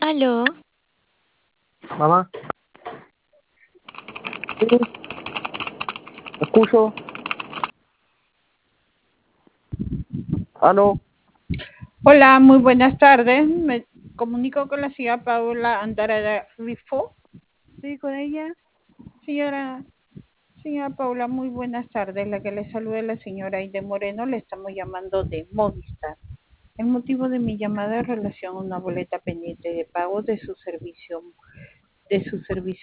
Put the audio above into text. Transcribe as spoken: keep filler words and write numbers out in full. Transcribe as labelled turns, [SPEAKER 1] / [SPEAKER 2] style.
[SPEAKER 1] Aló,
[SPEAKER 2] Mamá, sí, ¿me escucho? ¿Aló?
[SPEAKER 3] Hola, muy buenas tardes. Me comunico con la señora Paula Andarada Rifo.
[SPEAKER 1] ¿estoy con ella?
[SPEAKER 3] Señora, señora Paula, muy buenas tardes. La que le saluda es la señora Aide Moreno. Le estamos llamando de Movistar. El motivo de mi llamada es en relación a una boleta pendiente de pago de su servicio, de su servicio